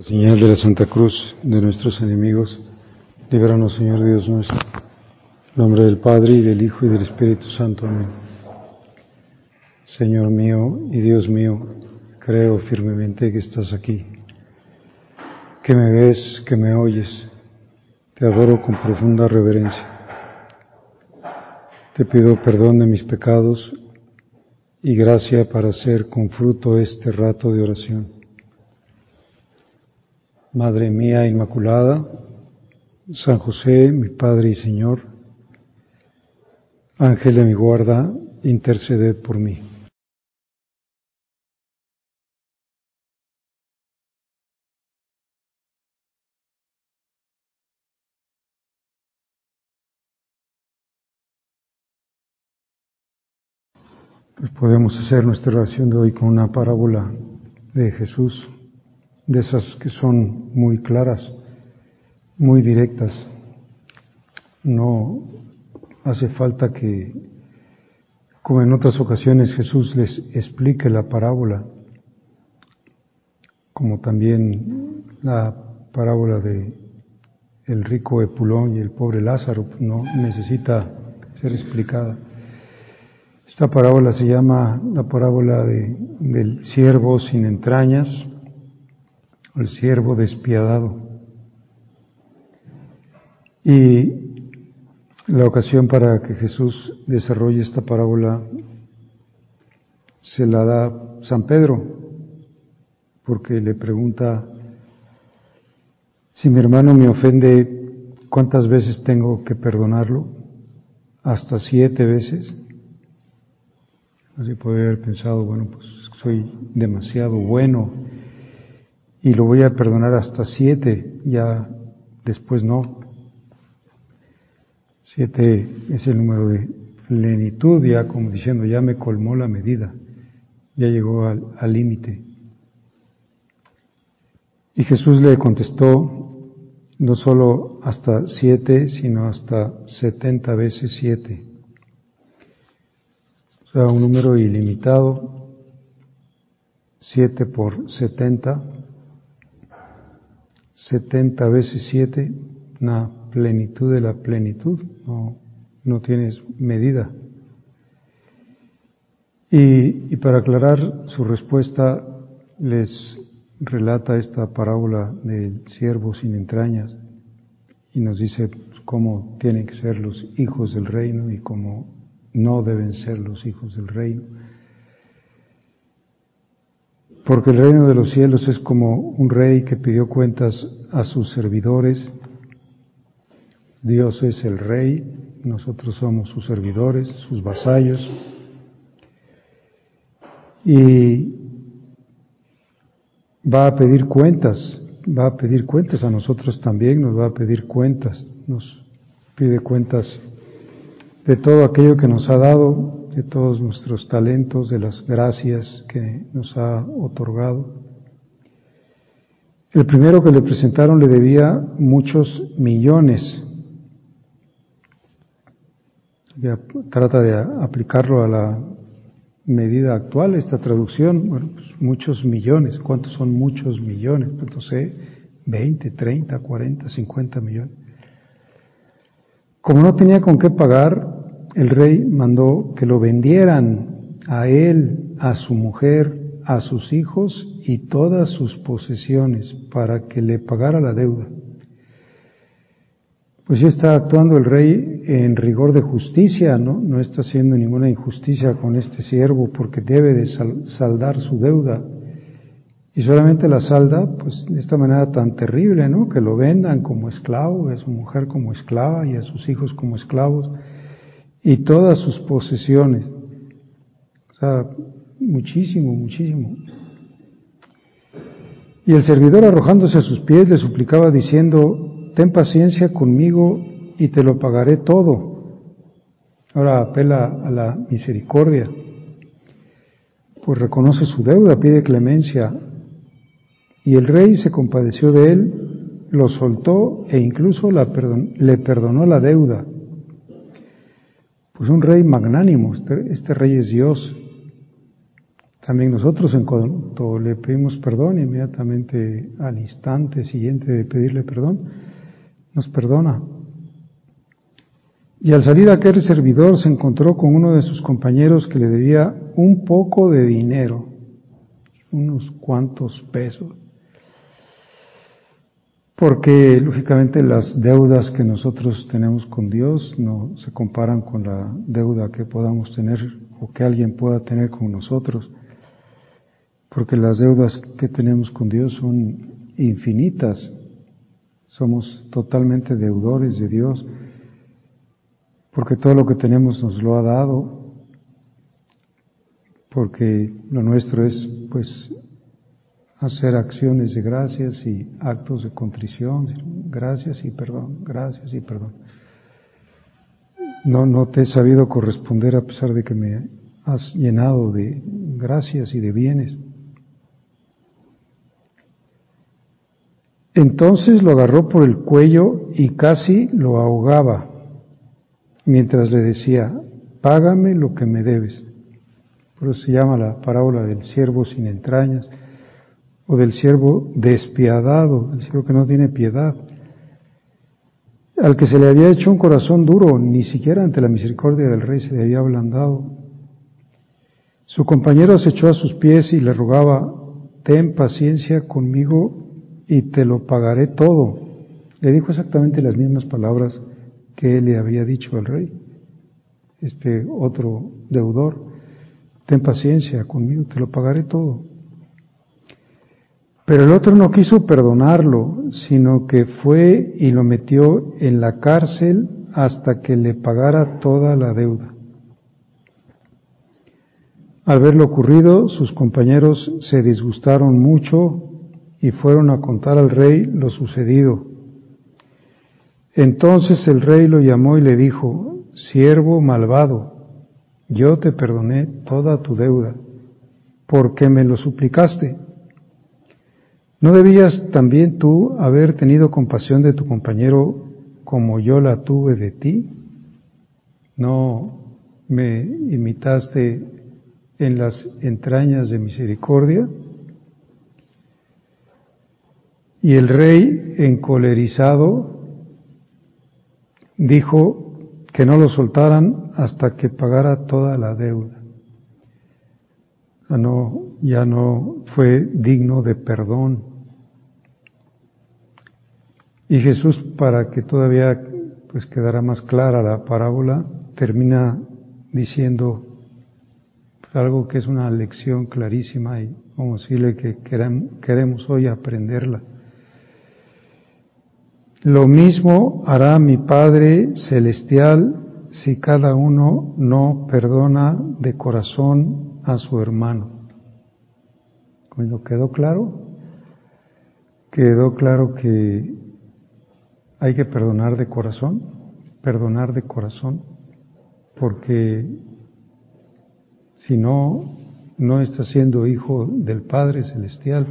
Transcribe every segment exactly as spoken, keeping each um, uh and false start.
Señal de la Santa Cruz de nuestros enemigos, líbranos, Señor Dios nuestro. En nombre del Padre, y del Hijo, y del Espíritu Santo. Amén. Señor mío y Dios mío, creo firmemente que estás aquí, que me ves, que me oyes. Te adoro con profunda reverencia. Te pido perdón de mis pecados y gracia para hacer con fruto este rato de oración. Madre mía Inmaculada, San José, mi Padre y Señor, Ángel de mi guarda, interceded por mí. Pues podemos hacer nuestra oración de hoy con una parábola de Jesús, de esas que son muy claras, muy directas. No hace falta que, como en otras ocasiones, Jesús les explique la parábola, como también la parábola de el rico Epulón y el pobre Lázaro, no necesita ser explicada. Esta parábola se llama la parábola de, del siervo sin entrañas, o el siervo despiadado. Y la ocasión para que Jesús desarrolle esta parábola se la da San Pedro, porque le pregunta: si mi hermano me ofende, ¿cuántas veces tengo que perdonarlo? ¿Hasta siete veces? Así puede haber pensado, bueno, pues soy demasiado bueno y lo voy a perdonar hasta siete, ya después no. Siete es el número de plenitud, ya como diciendo, ya me colmó la medida, ya llegó al límite. Y Jesús le contestó, no solo hasta siete, sino hasta setenta veces siete. O sea, un número ilimitado, siete por setenta, setenta veces siete, una plenitud de la plenitud, no, no tienes medida. Y, y para aclarar su respuesta, les relata esta parábola del siervo sin entrañas y nos dice cómo tienen que ser los hijos del reino y cómo no deben ser los hijos del reino. Porque el reino de los cielos es como un rey que pidió cuentas a sus servidores. Dios es el rey, nosotros somos sus servidores, sus vasallos. Y va a pedir cuentas, va a pedir cuentas a nosotros también, nos va a pedir cuentas, nos pide cuentas de todo aquello que nos ha dado, de todos nuestros talentos, de las gracias que nos ha otorgado. El primero que le presentaron le debía muchos millones. Ya trata de aplicarlo a la medida actual, esta traducción, bueno, pues muchos millones. ¿Cuántos son muchos millones? Pues no sé, veinte, treinta, cuarenta, cincuenta millones. Como no tenía con qué pagar, el rey mandó que lo vendieran a él, a su mujer, a sus hijos y todas sus posesiones para que le pagara la deuda. Pues ya está actuando el rey en rigor de justicia, ¿no? No está haciendo ninguna injusticia con este siervo porque debe de saldar su deuda. Y solamente la salda, pues de esta manera tan terrible, ¿no? Que lo vendan como esclavo, a su mujer como esclava y a sus hijos como esclavos y todas sus posesiones. O sea, muchísimo, muchísimo. Y el servidor, arrojándose a sus pies, le suplicaba diciendo: ten paciencia conmigo y te lo pagaré todo. Ahora apela a la misericordia, pues reconoce su deuda, pide clemencia. Y el rey se compadeció de él, lo soltó e incluso la perdon- le perdonó la deuda. Pues un rey magnánimo, este, este rey es Dios. También nosotros, en cuanto le pedimos perdón, inmediatamente al instante siguiente de pedirle perdón, nos perdona. Y al salir aquel servidor se encontró con uno de sus compañeros que le debía un poco de dinero, unos cuantos pesos. Porque lógicamente las deudas que nosotros tenemos con Dios no se comparan con la deuda que podamos tener o que alguien pueda tener con nosotros. Porque las deudas que tenemos con Dios son infinitas. Somos totalmente deudores de Dios. Porque todo lo que tenemos nos lo ha dado, porque lo nuestro es, pues, hacer acciones de gracias y actos de contrición, gracias y perdón, gracias y perdón. No, no te he sabido corresponder a pesar de que me has llenado de gracias y de bienes. Entonces lo agarró por el cuello y casi lo ahogaba, mientras le decía, págame lo que me debes. Por eso se llama la parábola del siervo sin entrañas, o del siervo despiadado, el siervo que no tiene piedad, al que se le había hecho un corazón duro, ni siquiera ante la misericordia del rey se le había ablandado. Su compañero se echó a sus pies y le rogaba, ten paciencia conmigo y te lo pagaré todo. Le dijo exactamente las mismas palabras que él le había dicho al rey, este otro deudor, ten paciencia conmigo, te lo pagaré todo. Pero el otro no quiso perdonarlo, sino que fue y lo metió en la cárcel hasta que le pagara toda la deuda. Al ver lo ocurrido, sus compañeros se disgustaron mucho y fueron a contar al rey lo sucedido. Entonces el rey lo llamó y le dijo, siervo malvado, yo te perdoné toda tu deuda, porque me lo suplicaste. ¿No debías también tú haber tenido compasión de tu compañero como yo la tuve de ti? ¿No me imitaste en las entrañas de misericordia? Y el rey, encolerizado, dijo que no lo soltaran hasta que pagara toda la deuda. Ya no, ya no fue digno de perdón. Y Jesús, para que todavía pues quedara más clara la parábola, termina diciendo pues, algo que es una lección clarísima y vamos a decirle que queremos hoy aprenderla. Lo mismo hará mi Padre Celestial si cada uno no perdona de corazón a su hermano. ¿Cuándo quedó claro? Quedó claro que hay que perdonar de corazón, perdonar de corazón, porque si no, no está siendo hijo del Padre Celestial.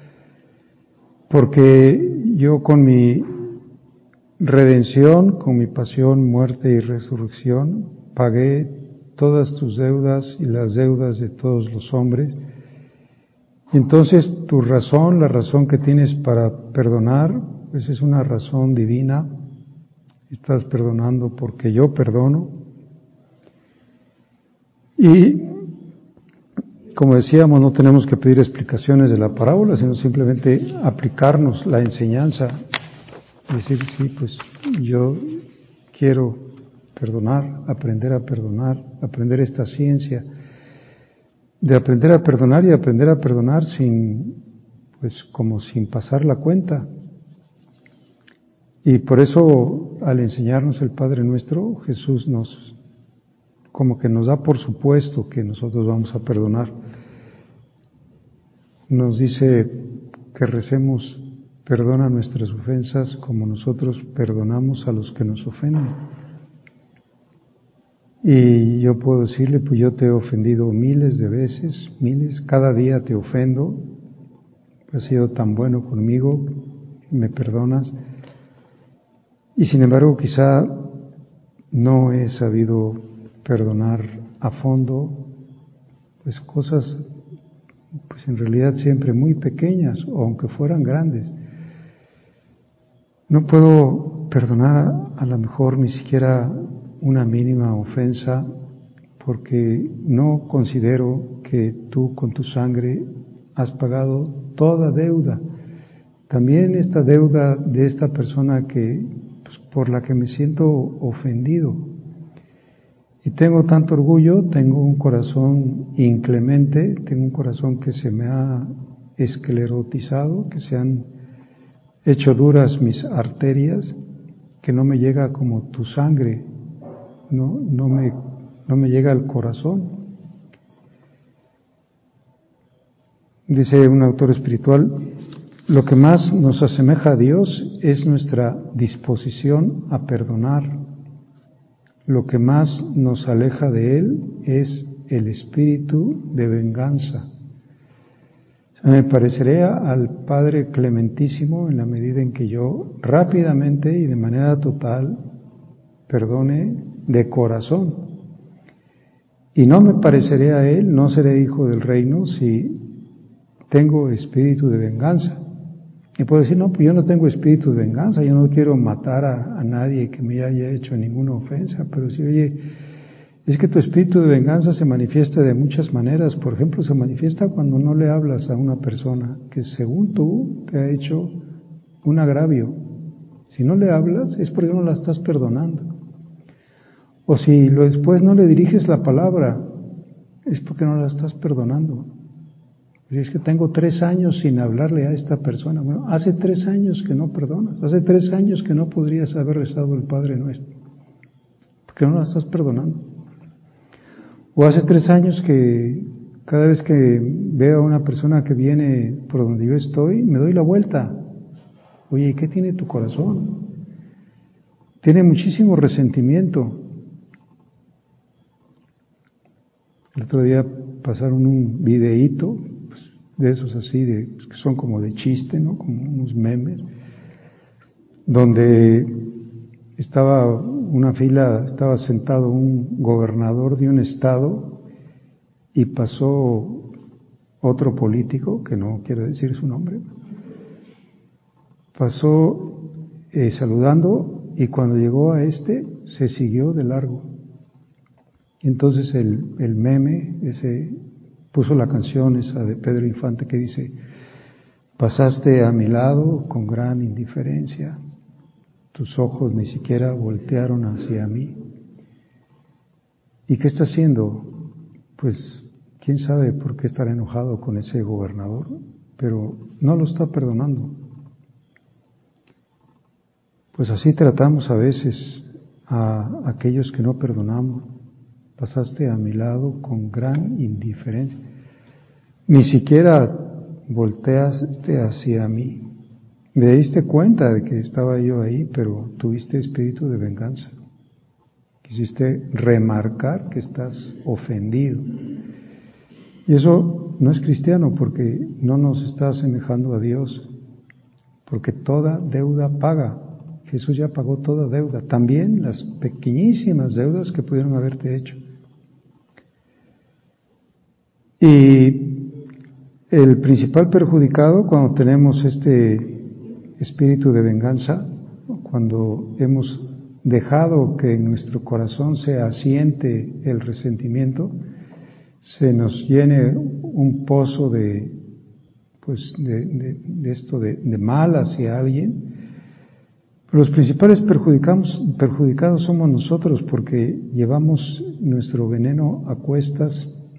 Porque yo con mi redención, con mi pasión, muerte y resurrección, pagué todas tus deudas y las deudas de todos los hombres. Entonces tu razón, la razón que tienes para perdonar, pues es una razón divina. Estás perdonando porque yo perdono. Y como decíamos, no tenemos que pedir explicaciones de la parábola, sino simplemente aplicarnos la enseñanza. Decir, sí, pues yo quiero perdonar, aprender a perdonar, aprender esta ciencia de aprender a perdonar y aprender a perdonar sin, pues como sin pasar la cuenta. Y por eso, al enseñarnos el Padre Nuestro, Jesús nos, como que nos da por supuesto que nosotros vamos a perdonar. Nos dice que recemos, perdona nuestras ofensas como nosotros perdonamos a los que nos ofenden. Y yo puedo decirle, pues yo te he ofendido miles de veces, miles, cada día te ofendo, has sido tan bueno conmigo, me perdonas. Y sin embargo, quizá no he sabido perdonar a fondo, pues cosas pues en realidad siempre muy pequeñas, o aunque fueran grandes. No puedo perdonar a, a lo mejor ni siquiera una mínima ofensa, porque no considero que tú con tu sangre has pagado toda deuda. También esta deuda de esta persona que, pues, por la que me siento ofendido. Y tengo tanto orgullo, tengo un corazón inclemente, tengo un corazón que se me ha esclerotizado, que se han hecho duras mis arterias, que no me llega como tu sangre, no, no me, no me llega al corazón. Dice un autor espiritual, lo que más nos asemeja a Dios es nuestra disposición a perdonar. Lo que más nos aleja de Él es el espíritu de venganza. Me pareceré al Padre Clementísimo en la medida en que yo rápidamente y de manera total perdone de corazón. Y no me pareceré a Él, no seré hijo del reino si tengo espíritu de venganza. Y puedo decir, no, pues yo no tengo espíritu de venganza, yo no quiero matar a, a nadie que me haya hecho ninguna ofensa, pero si, oye, es que tu espíritu de venganza se manifiesta de muchas maneras. Por ejemplo, se manifiesta cuando no le hablas a una persona que según tú te ha hecho un agravio. Si no le hablas es porque no la estás perdonando. O si lo después no le diriges la palabra, es porque no la estás perdonando. Y es que tengo tres años sin hablarle a esta persona. Bueno, hace tres años que no perdonas, hace tres años que no podrías haber rezado el Padre Nuestro, porque no la estás perdonando. O hace tres años que cada vez que veo a una persona que viene por donde yo estoy, me doy la vuelta. Oye, ¿qué tiene tu corazón? Tiene muchísimo resentimiento. El otro día pasaron un videíto, pues, de esos así, de, pues, que son como de chiste, ¿no? Como unos memes, donde estaba una fila, estaba sentado un gobernador de un estado y pasó otro político, que no quiero decir su nombre, pasó eh, saludando, y cuando llegó a este se siguió de largo. Entonces el, el meme ese puso la canción esa de Pedro Infante que dice: pasaste a mi lado con gran indiferencia, tus ojos ni siquiera voltearon hacia mí. ¿Y qué está haciendo? Pues quién sabe por qué estará enojado con ese gobernador, pero no lo está perdonando. Pues así tratamos a veces a aquellos que no perdonamos. Pasaste a mi lado con gran indiferencia. Ni siquiera volteaste hacia mí. Me diste cuenta de que estaba yo ahí, pero tuviste espíritu de venganza. Quisiste remarcar que estás ofendido. Y eso no es cristiano, porque no nos está asemejando a Dios, porque toda deuda paga. Jesús ya pagó toda deuda, también las pequeñísimas deudas que pudieron haberte hecho. Y el principal perjudicado cuando tenemos este espíritu de venganza, cuando hemos dejado que en nuestro corazón se asiente el resentimiento, se nos llene un pozo de, pues, de, de, de esto de, de mal hacia alguien. Los principales perjudicados, perjudicados somos nosotros, porque llevamos nuestro veneno a cuestas,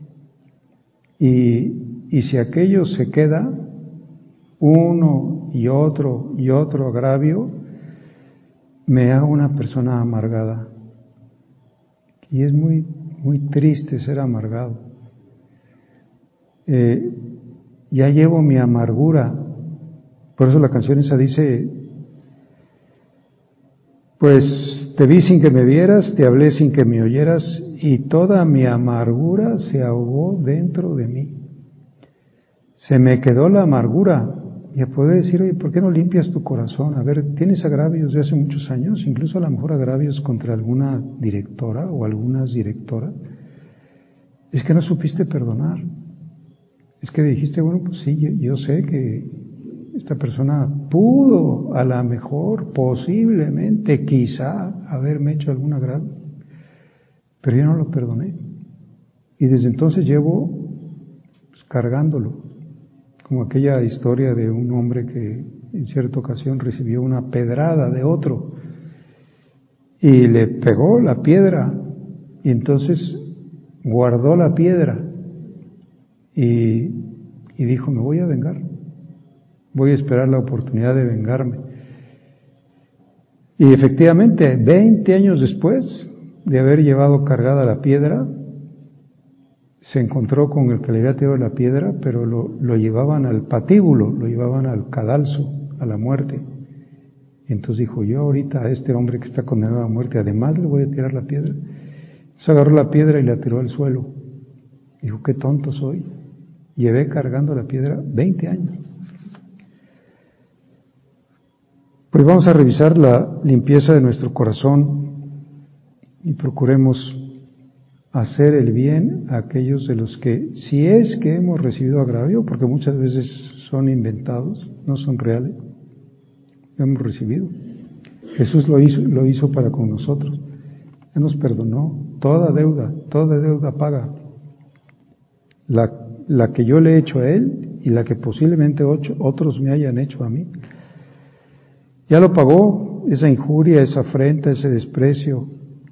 y, y si aquello se queda, uno y otro y otro agravio, me hago una persona amargada. Y es muy, muy triste ser amargado. Eh, ya llevo mi amargura. Por eso la canción esa dice: pues te vi sin que me vieras, te hablé sin que me oyeras, y toda mi amargura se ahogó dentro de mí. Se me quedó la amargura. Y puede decir: oye, ¿por qué no limpias tu corazón? A ver, tienes agravios de hace muchos años, incluso a lo mejor agravios contra alguna directora o algunas directoras. Es que no supiste perdonar. es que dijiste, bueno, pues sí, yo, yo sé que esta persona pudo, a lo mejor, posiblemente, quizá, haberme hecho algún agrado, pero yo no lo perdoné. Y desde entonces llevo pues, cargándolo, como aquella historia de un hombre que en cierta ocasión recibió una pedrada de otro y le pegó la piedra y entonces guardó la piedra y, y dijo, me voy a vengar, voy a esperar la oportunidad de vengarme. Y efectivamente, veinte años después de haber llevado cargada la piedra, se encontró con el que le había tirado la piedra, pero lo, lo llevaban al patíbulo, lo llevaban al cadalso, a la muerte. Y entonces dijo, yo ahorita a este hombre que está condenado a muerte, además le voy a tirar la piedra. Entonces agarró la piedra y la tiró al suelo. Dijo, qué tonto soy. Llevé cargando la piedra veinte años. Pues vamos a revisar la limpieza de nuestro corazón y procuremos hacer el bien a aquellos de los que, si es que hemos recibido agravio, porque muchas veces son inventados, no son reales, hemos recibido. Jesús lo hizo, lo hizo para con nosotros. Él nos perdonó toda deuda, toda deuda paga. La, la que yo le he hecho a Él y la que posiblemente ocho, otros me hayan hecho a mí. Ya lo pagó, esa injuria, esa afrenta, ese desprecio.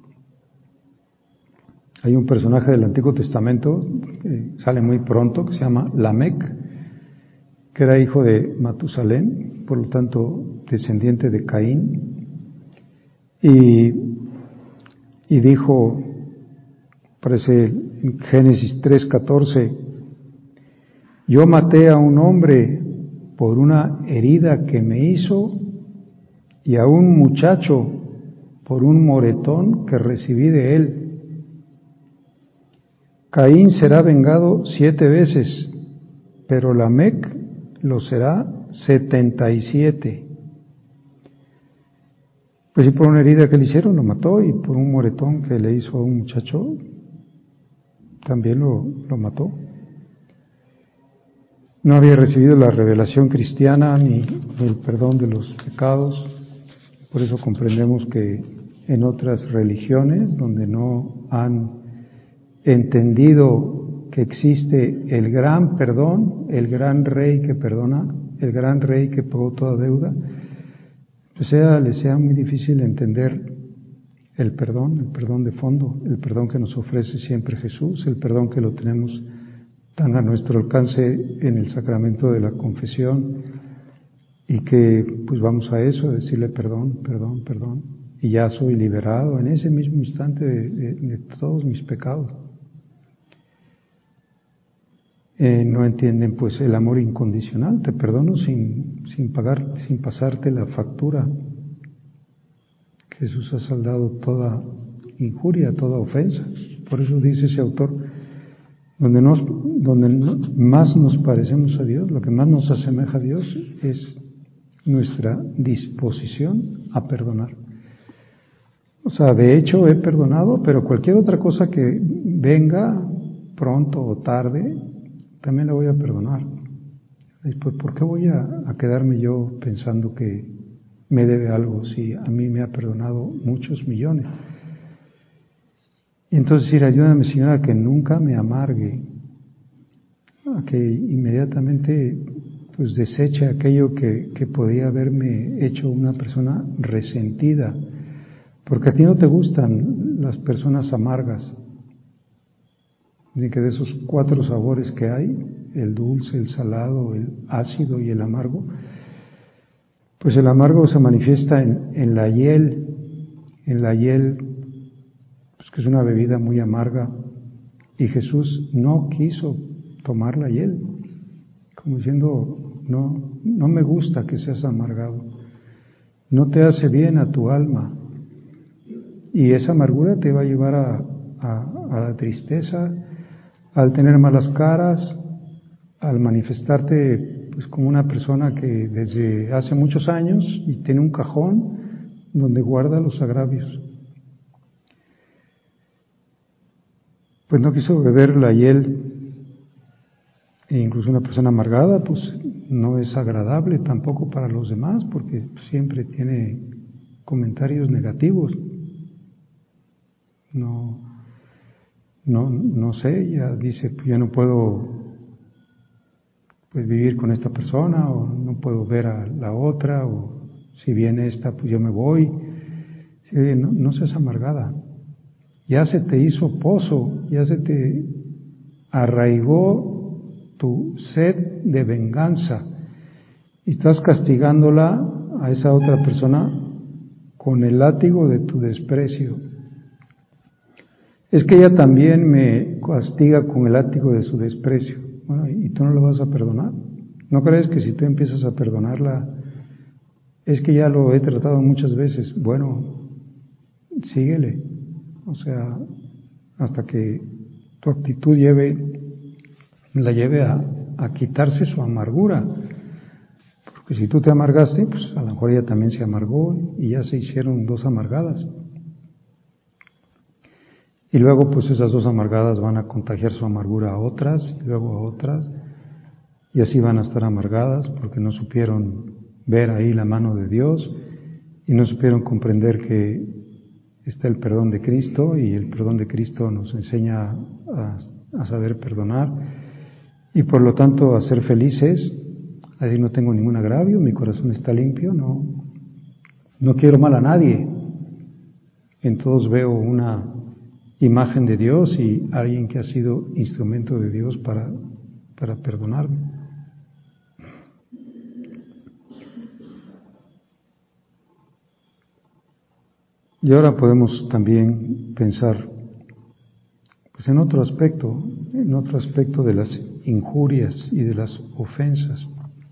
Hay un personaje del Antiguo Testamento que sale muy pronto, que se llama Lamec, que era hijo de Matusalén, por lo tanto descendiente de Caín, y, y dijo, parece en Génesis tres catorce, yo maté a un hombre por una herida que me hizo y a un muchacho por un moretón que recibí de él. Caín será vengado siete veces, pero Lamec lo será setenta y siete. Pues si por una herida que le hicieron lo mató, y por un moretón que le hizo a un muchacho también lo, lo mató. No había recibido la revelación cristiana ni, ni el perdón de los pecados. Por eso comprendemos que en otras religiones donde no han entendido que existe el gran perdón, el gran rey que perdona, el gran rey que pagó toda deuda, pues sea, les sea muy difícil entender el perdón, el perdón de fondo, el perdón que nos ofrece siempre Jesús, el perdón que lo tenemos tan a nuestro alcance en el sacramento de la confesión, y que pues vamos a eso, a decirle perdón, perdón, perdón, y ya soy liberado en ese mismo instante de, de, de todos mis pecados. Eh, no entienden pues el amor incondicional, te perdono sin, sin pagar, sin pasarte la factura. Jesús ha saldado toda injuria, toda ofensa. Por eso dice ese autor, donde, nos, donde más nos parecemos a Dios, lo que más nos asemeja a Dios es nuestra disposición a perdonar. O sea, de hecho he perdonado, pero cualquier otra cosa que venga pronto o tarde, también la voy a perdonar. Pues, ¿por qué voy a, a quedarme yo pensando que me debe algo si a mí me ha perdonado muchos millones? Y entonces decir, ayúdame Señor a que nunca me amargue, a que inmediatamente pues deseche aquello que, que podía haberme hecho una persona resentida, porque a ti no te gustan las personas amargas, ni que de esos cuatro sabores que hay, el dulce, el salado, el ácido y el amargo, pues el amargo se manifiesta en, en la hiel, en la hiel, pues que es una bebida muy amarga, y Jesús no quiso tomar la hiel, como diciendo, no, no me gusta que seas amargado, no te hace bien a tu alma, y esa amargura te va a llevar a, a, a la tristeza, al tener malas caras, al manifestarte pues como una persona que desde hace muchos años y tiene un cajón donde guarda los agravios. Pues no quiso beber la hiel E incluso una persona amargada, pues no es agradable tampoco para los demás, porque siempre tiene comentarios negativos. No, no, no sé, ya dice, pues yo no puedo pues vivir con esta persona, o no puedo ver a la otra, o si viene esta, pues yo me voy. Sí, no, no seas amargada. Ya se te hizo pozo, ya se te arraigó tu sed de venganza y estás castigándola a esa otra persona con el látigo de tu desprecio. Es que ella también me castiga con el látigo de su desprecio. Bueno, ¿y tú no lo vas a perdonar? ¿No crees que si tú empiezas a perdonarla, es que ya lo he tratado muchas veces? Bueno, síguele. O sea, hasta que tu actitud lleve, la lleve a, a quitarse su amargura. Porque si tú te amargaste, pues a lo mejor ella también se amargó y ya se hicieron dos amargadas. Y luego pues esas dos amargadas van a contagiar su amargura a otras, y luego a otras, y así van a estar amargadas porque no supieron ver ahí la mano de Dios y no supieron comprender que está el perdón de Cristo, y el perdón de Cristo nos enseña a, a saber perdonar y por lo tanto a ser felices. Ahí no tengo ningún agravio, mi corazón está limpio, no, no quiero mal a nadie. En todos veo una imagen de Dios y alguien que ha sido instrumento de Dios para, para perdonarme. Y ahora podemos también pensar pues en otro aspecto, en otro aspecto de las injurias y de las ofensas.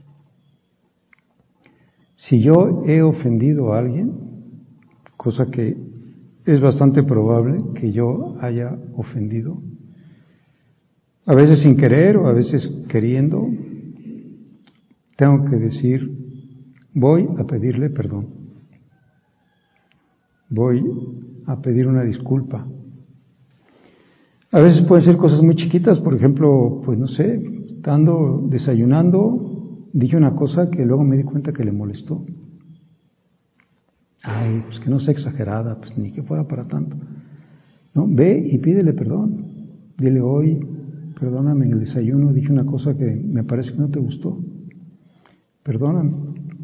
Si yo he ofendido a alguien, cosa que es bastante probable que yo haya ofendido, a veces sin querer o a veces queriendo, tengo que decir, voy a pedirle perdón. Voy a pedir una disculpa. A veces pueden ser cosas muy chiquitas, por ejemplo, pues no sé, estando desayunando, dije una cosa que luego me di cuenta que le molestó. Ay, pues que no sea exagerada, pues ni que fuera para tanto. No, ve y pídele perdón. Dile, hoy, perdóname, en el desayuno dije una cosa que me parece que no te gustó. Perdóname.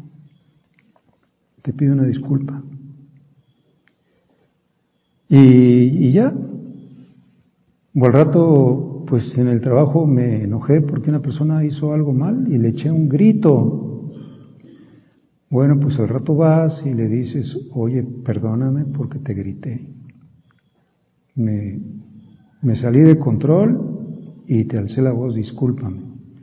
Te pido una disculpa. Y, y ya. O al rato, pues en el trabajo me enojé porque una persona hizo algo mal y le eché un grito. Bueno, pues al rato vas y le dices, oye, perdóname porque te grité. Me, me salí de control y te alcé la voz, discúlpame.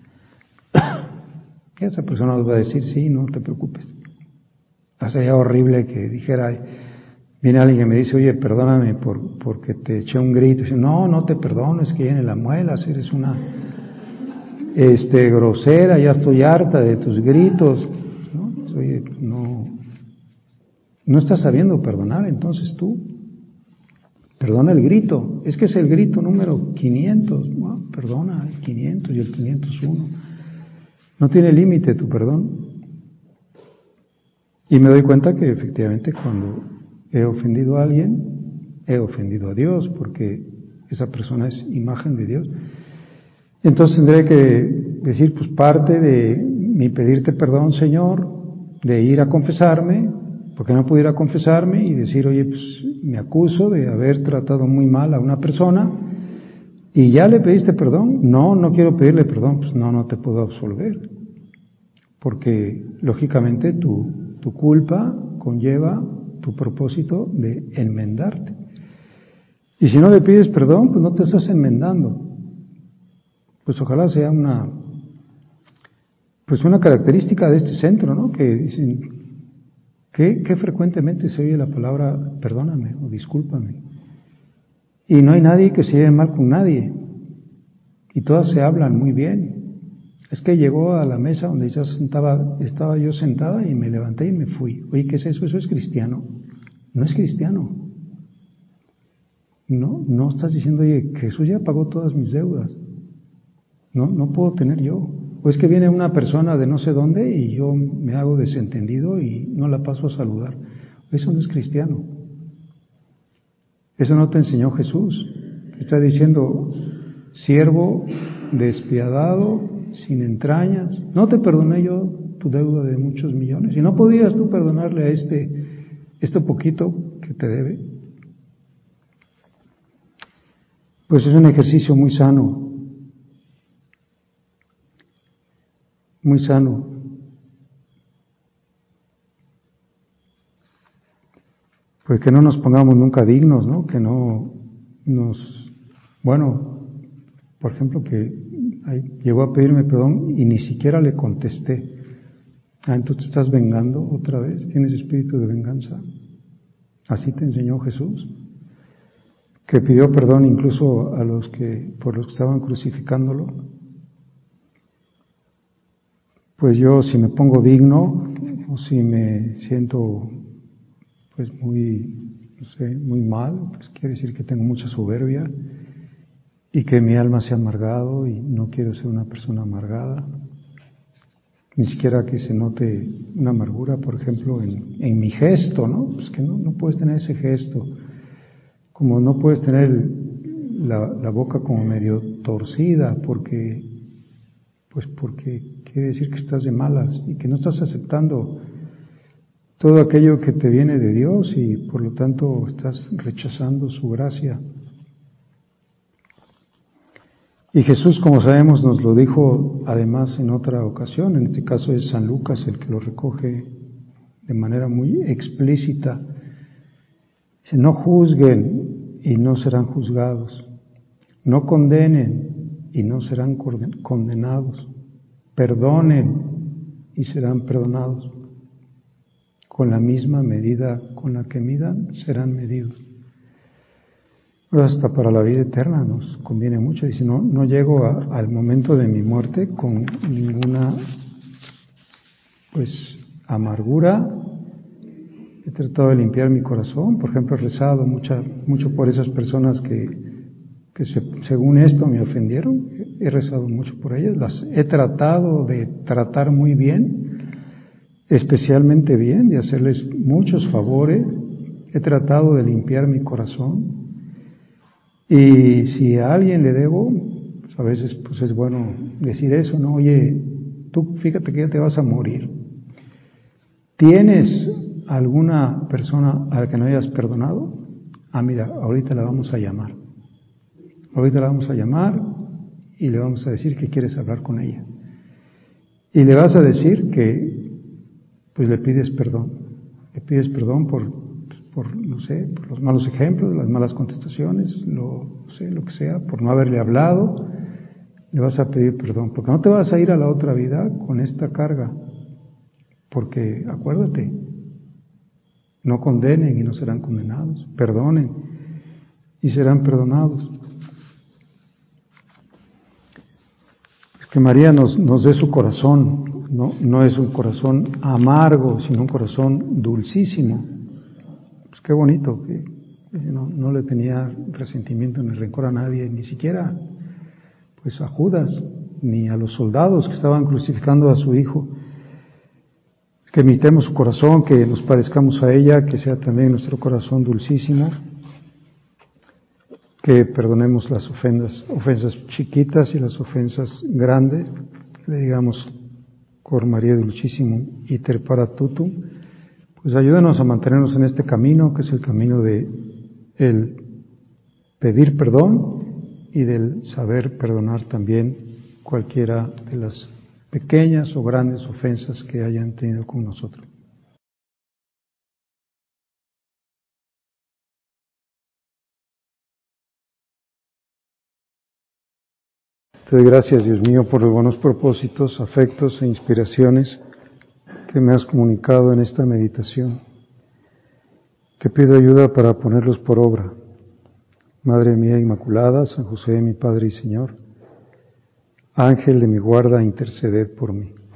Y esa persona nos va a decir, sí, no te preocupes. Sería horrible que dijera, viene alguien que me dice, oye, perdóname por, porque te eché un grito. Y dice, no, no te perdono, es que viene la muelas, eres una este, grosera, ya estoy harta de tus gritos. ¿No? Oye, no, no estás sabiendo perdonar, entonces tú, perdona el grito. Es que es el grito número quinientos, ¿no? Perdona el quinientos y el quinientos uno. No tiene límite tu perdón. Y me doy cuenta que efectivamente cuando he ofendido a alguien, he ofendido a Dios, porque esa persona es imagen de Dios. Entonces tendré que decir, pues parte de mi pedirte perdón, Señor, de ir a confesarme, porque no pudiera confesarme y decir, oye, pues me acuso de haber tratado muy mal a una persona y ya le pediste perdón. No, no quiero pedirle perdón, pues no, no te puedo absolver, porque lógicamente tu Tu culpa conlleva tu propósito de enmendarte. Y si no le pides perdón, pues no te estás enmendando. Pues ojalá sea una, pues una característica de este centro, ¿no? Que dicen, que, que frecuentemente se oye la palabra perdóname o discúlpame. Y no hay nadie que se lleve mal con nadie. Y todas se hablan muy bien. Es que llegó a la mesa donde ya sentaba, estaba yo sentada y me levanté y me fui. Oye, ¿qué es eso? ¿Eso es cristiano? No es cristiano. No, no estás diciendo, oye, que Jesús ya pagó todas mis deudas. No, no puedo tener yo. O es que viene una persona de no sé dónde y yo me hago desentendido y no la paso a saludar. Eso no es cristiano. Eso no te enseñó Jesús. Está diciendo, siervo despiadado, sin entrañas. No te perdoné yo tu deuda de muchos millones. Y no podías tú perdonarle a este, este poquito que te debe. Pues es un ejercicio muy sano. Muy sano. Pues que no nos pongamos nunca dignos, ¿no? Que no nos... Bueno, por ejemplo, que ay, llegó a pedirme perdón y ni siquiera le contesté. Ah, entonces te estás vengando otra vez, tienes espíritu de venganza. Así te enseñó Jesús, que pidió perdón incluso a los que, por los que estaban crucificándolo. Pues yo, si me pongo digno, o si me siento pues muy, no sé, muy mal, pues quiere decir que tengo mucha soberbia y que mi alma se ha amargado y no quiero ser una persona amargada. Ni siquiera que se note una amargura, por ejemplo, en, en mi gesto, ¿no? Pues que no, no puedes tener ese gesto. Como no puedes tener la, la boca como medio torcida, porque, pues porque quiere decir que estás de malas y que no estás aceptando todo aquello que te viene de Dios y por lo tanto estás rechazando su gracia. Y Jesús, como sabemos, nos lo dijo además en otra ocasión, en este caso es San Lucas el que lo recoge de manera muy explícita. Dice, no juzguen y no serán juzgados, no condenen y no serán condenados, perdonen y serán perdonados. Con la misma medida con la que midan, serán medidos. Pero hasta para la vida eterna nos conviene mucho. Dice, no, no llego a, al momento de mi muerte con ninguna pues amargura. He tratado de limpiar mi corazón. Por ejemplo, he rezado mucha, mucho por esas personas que, que se, según esto me ofendieron. He rezado mucho por ellas. Las he tratado de tratar muy bien, especialmente bien, de hacerles muchos favores. He tratado de limpiar mi corazón. Y si a alguien le debo, pues a veces pues es bueno decir eso, ¿no? Oye, tú fíjate que ya te vas a morir. ¿Tienes alguna persona a la que no hayas perdonado? Ah, mira, ahorita la vamos a llamar. Ahorita la vamos a llamar y le vamos a decir que quieres hablar con ella. Y le vas a decir que pues le pides perdón. Le pides perdón por por, no sé, por los malos ejemplos, las malas contestaciones, lo, no sé, lo que sea, por no haberle hablado, le vas a pedir perdón, porque no te vas a ir a la otra vida con esta carga, porque acuérdate, no condenen y no serán condenados, perdonen y serán perdonados. Es que María nos, nos dé su corazón, no, no es un corazón amargo, sino un corazón dulcísimo. Qué bonito, que no, no le tenía resentimiento ni rencor a nadie, ni siquiera pues a Judas, ni a los soldados que estaban crucificando a su hijo. Que imitemos su corazón, que nos parezcamos a ella, que sea también nuestro corazón dulcísimo, que perdonemos las ofensas, ofensas chiquitas y las ofensas grandes, que le digamos Cor María Dulcísimo iter para tutum. Pues ayúdanos a mantenernos en este camino, que es el camino de el pedir perdón y del saber perdonar también cualquiera de las pequeñas o grandes ofensas que hayan tenido con nosotros. Te doy gracias, Dios mío, por los buenos propósitos, afectos e inspiraciones que me has comunicado en esta meditación. Te pido ayuda para ponerlos por obra. Madre mía Inmaculada, San José, mi Padre y Señor, Ángel de mi guarda, interceded por mí.